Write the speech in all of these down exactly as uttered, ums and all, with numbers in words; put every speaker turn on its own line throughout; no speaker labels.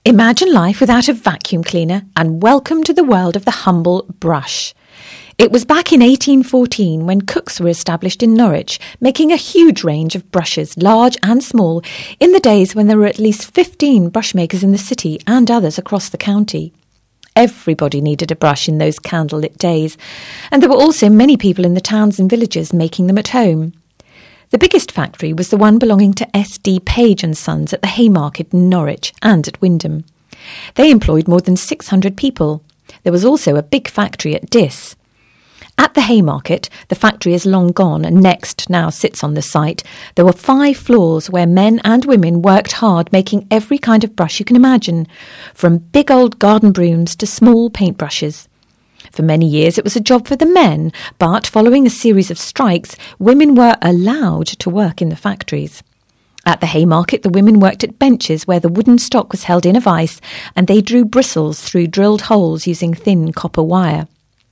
Imagine life without a vacuum cleaner and welcome to the world of the humble brush. It was back in eighteen fourteen when Cooks were established in Norwich, making a huge range of brushes, large and small, in the days when there were at least fifteen brushmakers in the city and others across the county. Everybody needed a brush in those candlelit days, and there were also many people in the towns and villages making them at home. The biggest factory was the one belonging to S D Page and Sons at the Haymarket in Norwich and at Wymondham. They employed more than six hundred people. There was also a big factory at Diss. At the Haymarket, the factory is long gone and Next now sits on the site. There were five floors where men and women worked hard making every kind of brush you can imagine, from big old garden brooms to small paintbrushes. For many years it was a job for the men, but following a series of strikes, women were allowed to work in the factories. At the Haymarket, the women worked at benches where the wooden stock was held in a vice, and they drew bristles through drilled holes using thin copper wire.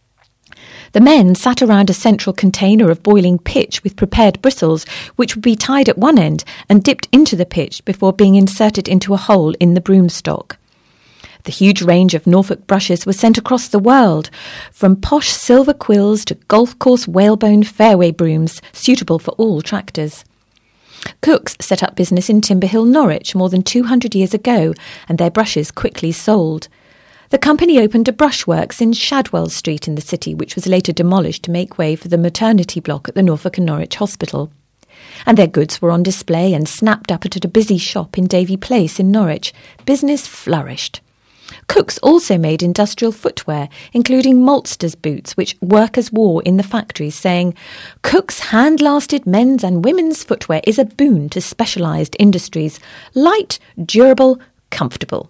The men sat around a central container of boiling pitch with prepared bristles, which would be tied at one end and dipped into the pitch before being inserted into a hole in the broom stock. The huge range of Norfolk brushes was sent across the world, from posh silver quills to golf course whalebone fairway brooms, suitable for all tractors. Cooks set up business in Timber Hill, Norwich, more than two hundred years ago, and their brushes quickly sold. The company opened a brushworks in Shadwell Street in the city, which was later demolished to make way for the maternity block at the Norfolk and Norwich Hospital. And their goods were on display and snapped up at a busy shop in Davy Place in Norwich. Business flourished. Cooks also made industrial footwear, including maltsters boots, which workers wore in the factories, saying, "Cooks' hand-lasted men's and women's footwear is a boon to specialised industries. Light, durable, comfortable."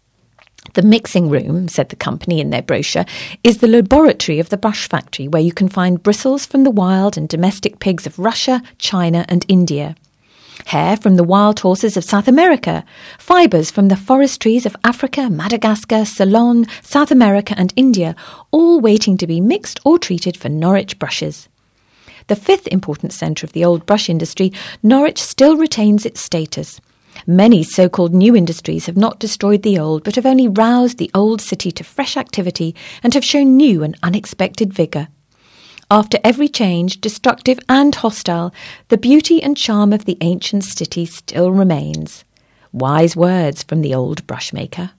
The mixing room, said the company in their brochure, is the laboratory of the brush factory, where you can find bristles from the wild and domestic pigs of Russia, China and India, hair from the wild horses of South America, fibres from the forest trees of Africa, Madagascar, Ceylon, South America and India, all waiting to be mixed or treated for Norwich brushes. The fifth important centre of the old brush industry, Norwich still retains its status. Many so-called new industries have not destroyed the old, but have only roused the old city to fresh activity and have shown new and unexpected vigour. After every change, destructive and hostile, the beauty and charm of the ancient city still remains. Wise words from the old brushmaker.